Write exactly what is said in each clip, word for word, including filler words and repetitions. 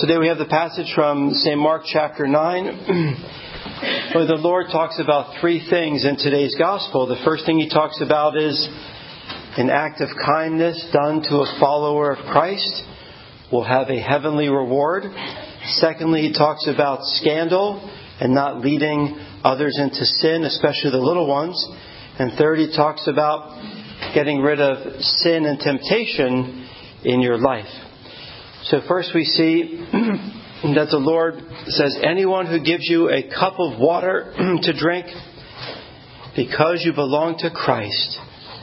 Today we have the passage from Saint Mark chapter nine, where the Lord talks about three things in today's gospel. The first thing He talks about is an act of kindness done to a follower of Christ will have a heavenly reward. Secondly, He talks about scandal and not leading others into sin, especially the little ones. And third, He talks about getting rid of sin and temptation in your life. So first we see that the Lord says, anyone who gives you a cup of water to drink because you belong to Christ,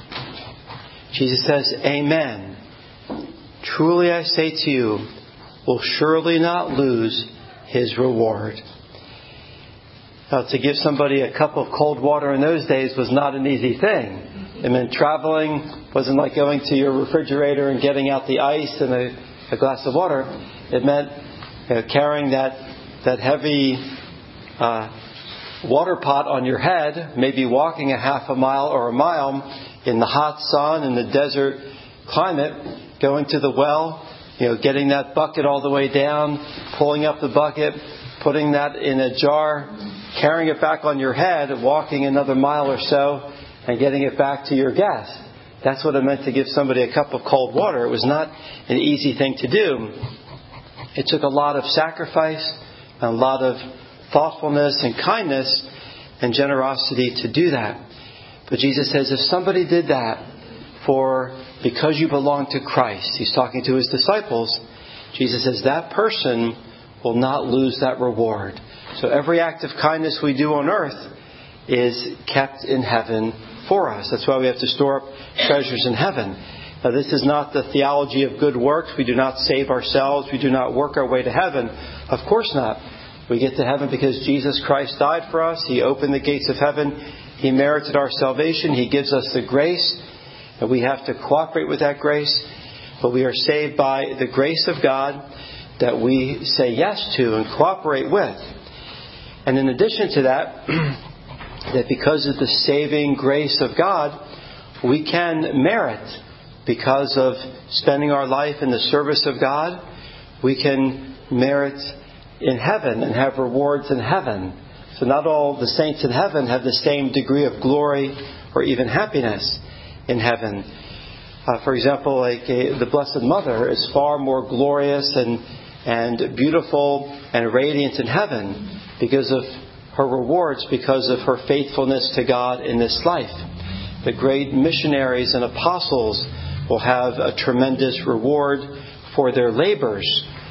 Jesus says, Amen. Truly I say to you, will surely not lose his reward. Now, to give somebody a cup of cold water in those days was not an easy thing. It meant traveling wasn't like going to your refrigerator and getting out the ice and a a glass of water. It meant you know, carrying that that heavy uh, water pot on your head, maybe walking a half a mile or a mile in the hot sun in the desert climate, going to the well, you know, getting that bucket all the way down, pulling up the bucket, putting that in a jar, carrying it back on your head, walking another mile or so, and getting it back to your guest. That's what it meant to give somebody a cup of cold water. It was not an easy thing to do. It took a lot of sacrifice, a lot of thoughtfulness and kindness and generosity to do that. But Jesus says if somebody did that for because you belong to Christ, He's talking to His disciples, Jesus says that person will not lose that reward. So every act of kindness we do on earth is kept in heaven for us. That's why we have to store up treasures in heaven. Now, this is not the theology of good works. We do not save ourselves. We do not work our way to heaven. Of course not. We get to heaven because Jesus Christ died for us. He opened the gates of heaven. He merited our salvation. He gives us the grace, and we have to cooperate with that grace. But we are saved by the grace of God that we say yes to and cooperate with. And in addition to that, that because of the saving grace of God, we can merit, because of spending our life in the service of God, we can merit in heaven and have rewards in heaven. So not all the saints in heaven have the same degree of glory or even happiness in heaven. Uh, for example, like a, the Blessed Mother is far more glorious and, and beautiful and radiant in heaven because of her rewards, because of her faithfulness to God in this life. The great missionaries and apostles will have a tremendous reward for their labors.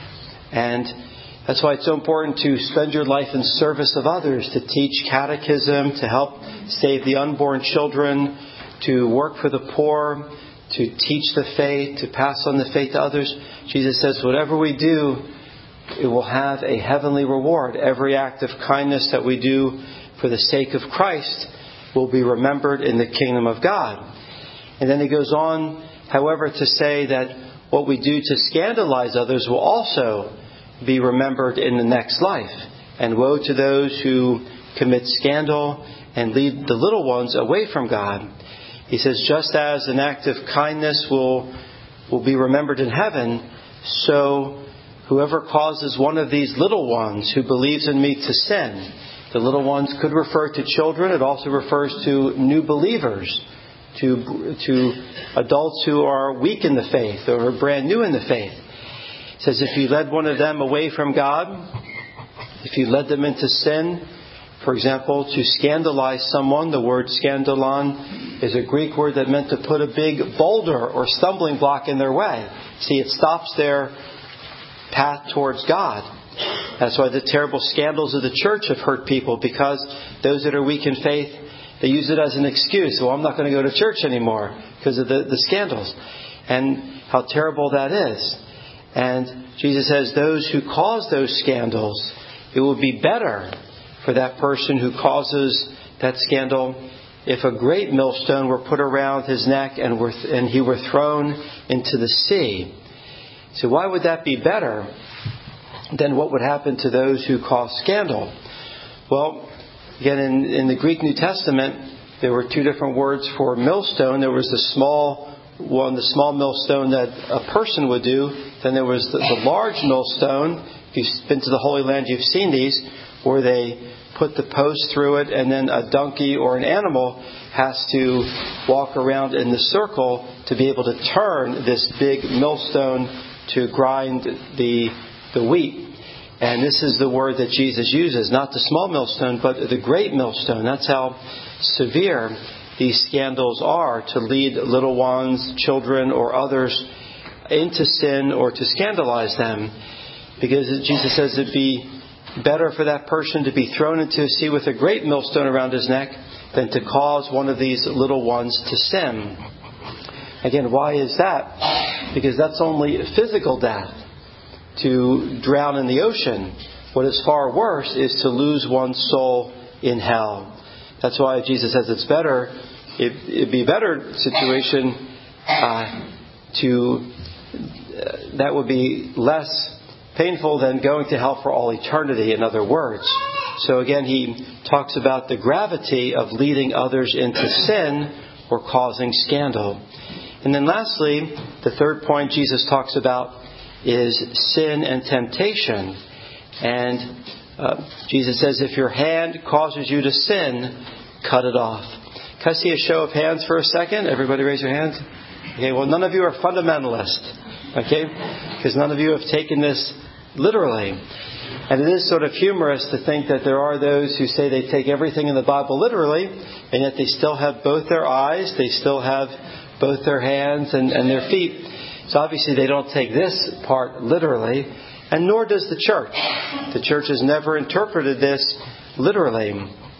And that's why it's so important to spend your life in service of others, to teach catechism, to help save the unborn children, to work for the poor, to teach the faith, to pass on the faith to others. Jesus says, whatever we do, it will have a heavenly reward. Every act of kindness that we do for the sake of Christ will be remembered in the kingdom of God. And then He goes on, however, to say that what we do to scandalize others will also be remembered in the next life. And woe to those who commit scandal and lead the little ones away from God. He says, just as an act of kindness will, will be remembered in heaven, so whoever causes one of these little ones who believes in me to sin. The little ones could refer to children. It also refers to new believers, to, to adults who are weak in the faith or are brand new in the faith. It says if you led one of them away from God, if you led them into sin, for example, to scandalize someone, the word scandalon is a Greek word that meant to put a big boulder or stumbling block in their way. See, it stops their path towards God. That's why the terrible scandals of the church have hurt people, because those that are weak in faith, they use it as an excuse. Well, I'm not going to go to church anymore because of the, the scandals. And how terrible that is. And Jesus says those who cause those scandals, it will be better for that person who causes that scandal if a great millstone were put around his neck and, were, and he were thrown into the sea. So why would that be better than what would happen to those who cause scandal? Well, again, in, in the Greek New Testament, there were two different words for millstone. There was the small one, the small millstone that a person would do. Then there was the, the large millstone If you've been to the Holy Land, you've seen these, where they put the post through it, and then a donkey or an animal has to walk around in the circle to be able to turn this big millstone to grind the the wheat. And this is the word that Jesus uses, not the small millstone, but the great millstone. That's how severe these scandals are, to lead little ones, children, or others into sin or to scandalize them. Because Jesus says it'd be better for that person to be thrown into a sea with a great millstone around his neck than to cause one of these little ones to sin. Again, why is that? Because that's only physical death, to drown in the ocean. What is far worse is to lose one's soul in hell. That's why Jesus says it's better, it, it'd be a better situation uh, to, uh, that would be less painful than going to hell for all eternity, in other words. So again, he talks about the gravity of leading others into sin or causing scandal. And then lastly, the third point Jesus talks about is sin and temptation. And uh, Jesus says, if your hand causes you to sin, cut it off. Can I see a show of hands for a second? Everybody raise your hands. Okay, well, none of you are fundamentalists. Okay? Because none of you have taken this literally. And it is sort of humorous to think that there are those who say they take everything in the Bible literally, and yet they still have both their eyes, they still have both their hands and, and their feet. So obviously they don't take this part literally, and nor does the church. The church has never interpreted this literally.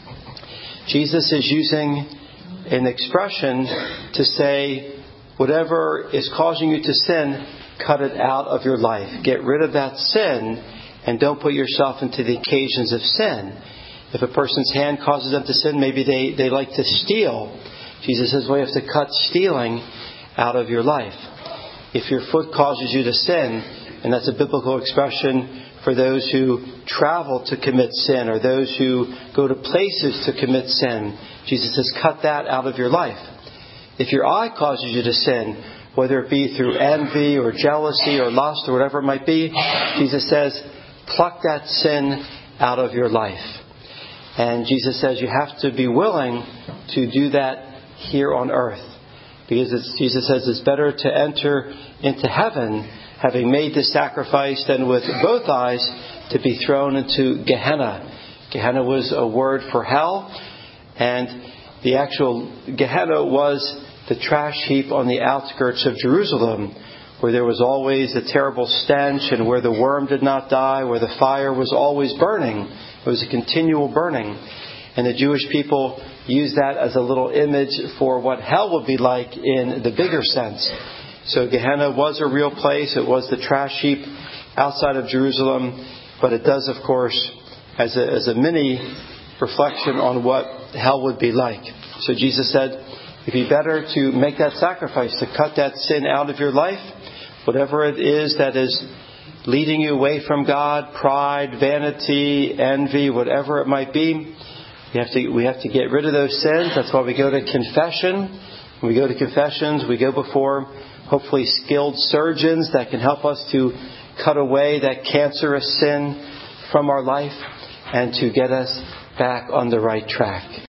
Jesus is using an expression to say, whatever is causing you to sin, cut it out of your life. Get rid of that sin and don't put yourself into the occasions of sin. If a person's hand causes them to sin, maybe they, they like to steal. Jesus says, well, you have to cut stealing out of your life. If your foot causes you to sin, and that's a biblical expression for those who travel to commit sin or those who go to places to commit sin, Jesus says, cut that out of your life. If your eye causes you to sin, whether it be through envy or jealousy or lust or whatever it might be, Jesus says, pluck that sin out of your life. And Jesus says you have to be willing to do that here on earth. Because it's, Jesus says it's better to enter into heaven having made this sacrifice than with both eyes to be thrown into Gehenna. Gehenna was a word for hell, and the actual Gehenna was the trash heap on the outskirts of Jerusalem, where there was always a terrible stench and where the worm did not die, where the fire was always burning. It was a continual burning. And the Jewish people used that as a little image for what hell would be like in the bigger sense. So Gehenna was a real place. It was the trash heap outside of Jerusalem. But it does, of course, as a, as a mini reflection on what hell would be like. So Jesus said, it'd be better to make that sacrifice, to cut that sin out of your life, whatever it is that is leading you away from God, pride, vanity, envy, whatever it might be. We have to, we have to get rid of those sins. That's why we go to confession. When we go to confessions, we go before hopefully skilled surgeons that can help us to cut away that cancerous sin from our life and to get us back on the right track.